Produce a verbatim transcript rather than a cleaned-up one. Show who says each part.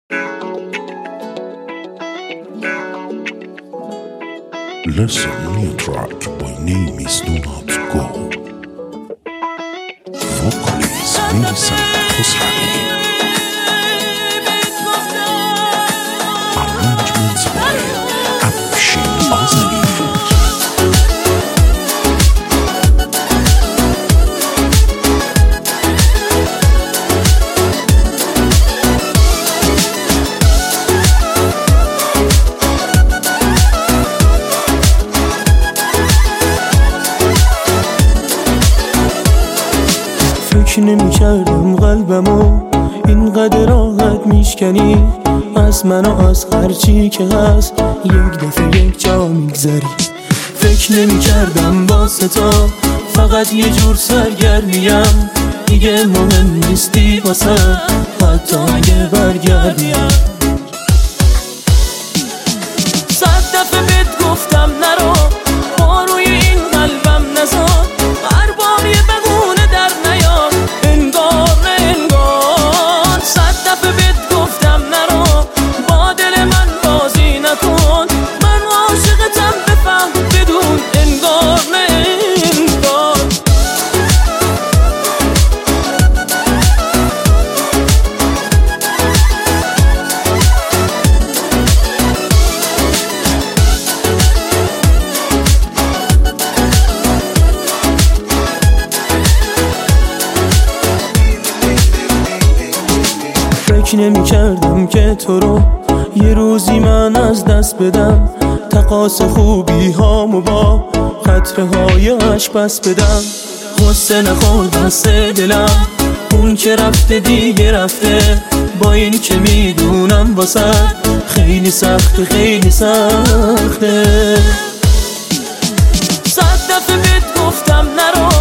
Speaker 1: Listen new track, my name is Do Not Go. Vocalist Vincent Khosravi. Arrangements by Afshin Azali.
Speaker 2: فکر نمی کردم قلبمو اینقدر راحت میشکنی از من و از هرچی که هست یک دفعه یک جا میگذری. فکر نمی کردم واسه تا فقط یه جور سرگرمیم، دیگه مهم نیستی واسه حتی اگه برگردیم. صد دفعه بهت گفتم نرو، ما روی این قلبم نزار، هر بار یه بگونه در نیار، انگار نه انگار. صد دفعه بهت گفتم نرو، با دل من بازی نکن، من عاشقتم بفهم بدون انگار نه انگار. فکر نمی کردم که تو رو یه روزی من از دست بدم، تقاس خوبی هامو با قطره های عشق بس بدم. غصه نخور دست دلم، اون که رفته دیگه رفته، با این که میدونم واسه خیلی سخته خیلی سخته. صد دفعه بهت گفتم نرو،